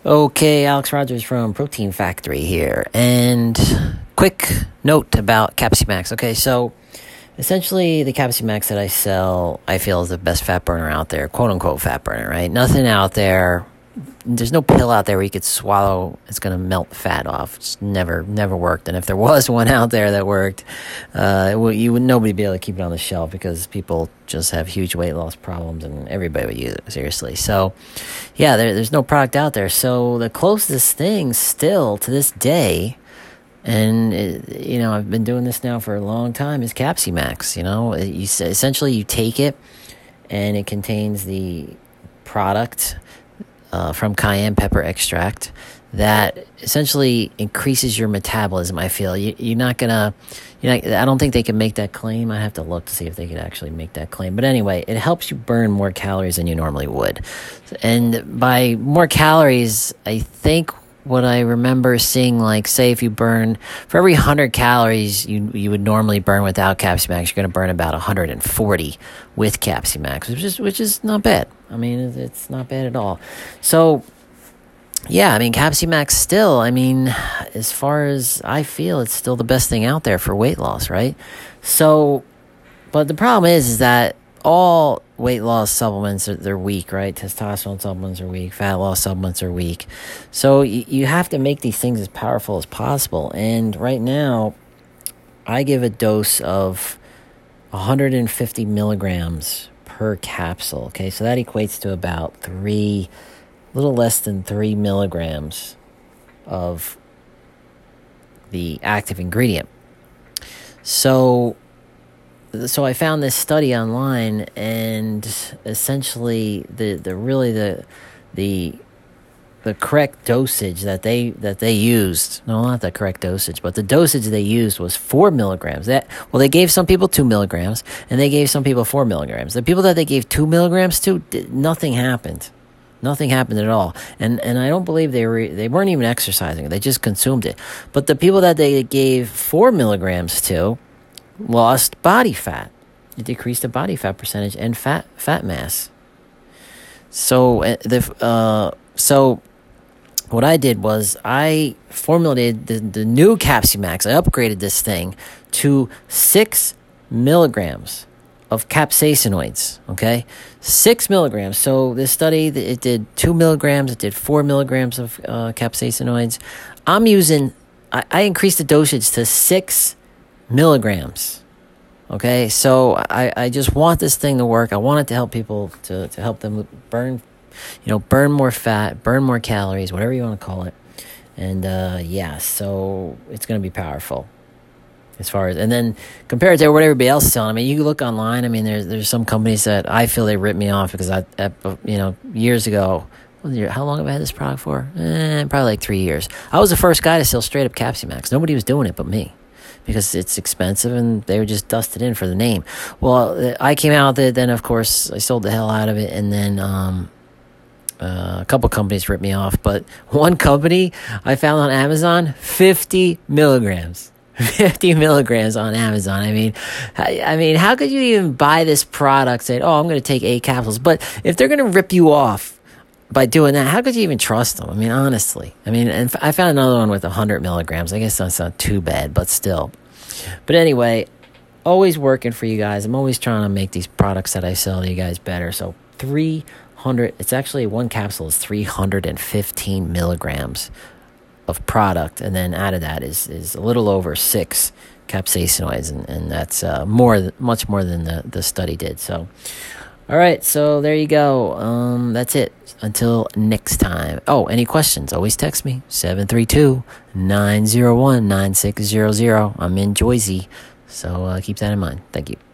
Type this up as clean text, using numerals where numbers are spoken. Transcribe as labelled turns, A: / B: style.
A: Okay, Alex Rogers from Protein Factory here. And quick note about CapsiMax. Okay, so essentially the CapsiMax that I sell, I feel is the best fat burner out there, quote unquote fat burner, right? Nothing out there. There's no pill out there where you could swallow, it's going to melt fat off. It's never worked. And if there was one out there that worked, nobody would be able to keep it on the shelf because people just have huge weight loss problems and everybody would use it, seriously. So, yeah, there's no product out there. So the closest thing still to this day, and I've been doing this now for a long time, is CapsiMax. Essentially you take it and it contains the product from cayenne pepper extract that essentially increases your metabolism. I feel I don't think they can make that claim. I have to look to see if they could actually make that claim. But anyway, it helps you burn more calories than you normally would. And by more calories, I think what I remember seeing, like, say if you burn, for every 100 calories you would normally burn without CapsiMax, you're going to burn about 140 with CapsiMax, which is not bad. I mean, it's not bad at all. So, yeah, I mean, CapsiMax still, as far as I feel, it's still the best thing out there for weight loss, right? So, but the problem is that all weight loss supplements, they're weak, right? Testosterone supplements are weak. Fat loss supplements are weak. So you have to make these things as powerful as possible. And right now, I give a dose of 150 milligrams per capsule. Okay, so that equates to about a little less than 3 milligrams of the active ingredient. So I found this study online, and essentially the correct dosage that they used, no, not the correct dosage, but the dosage they used was 4 milligrams. They gave some people 2 milligrams, and they gave some people 4 milligrams. The people that they gave 2 milligrams to, nothing happened. Nothing happened at all. And I don't believe they weren't even exercising. They just consumed it. But the people that they gave 4 milligrams to lost body fat. It decreased the body fat percentage and fat mass. So what I did was I formulated the new CapsiMax. I upgraded this thing to 6 milligrams of capsaicinoids. Okay, 6 milligrams. So this study, it did 2 milligrams. It did 4 milligrams of capsaicinoids. I increased the dosage to 6 milligrams. Okay, so I just want this thing to work. I want it to help people, to help them burn more fat, burn more calories, whatever you want to call it. And so it's going to be powerful as far as, and then compared to what everybody else is telling. You look online. There's some companies that I feel they ripped me off because years ago. How long have I had this product for? Probably like 3 years. I was the first guy to sell straight up CapsiMax. Nobody was doing it but me, because it's expensive and they were just dusted in for the name. Well, I came out with it, then of course I sold the hell out of it, and then a couple companies ripped me off, but one company I found on Amazon, 50 milligrams. 50 milligrams on Amazon. How could you even buy this product, say, I'm going to take 8 capsules? But if they're going to rip you off by doing that, how could you even trust them? Honestly. And I found another one with 100 milligrams. I guess that's not too bad, but still. But anyway, always working for you guys. I'm always trying to make these products that I sell to you guys better. So 300, it's actually, one capsule is 315 milligrams of product. And then out of that is a little over 6 capsaicinoids. And that's much more than the study did. So, all right, so there you go. That's it. Until next time. Oh, any questions? Always text me, 732-901-9600. I'm in Jersey, so keep that in mind. Thank you.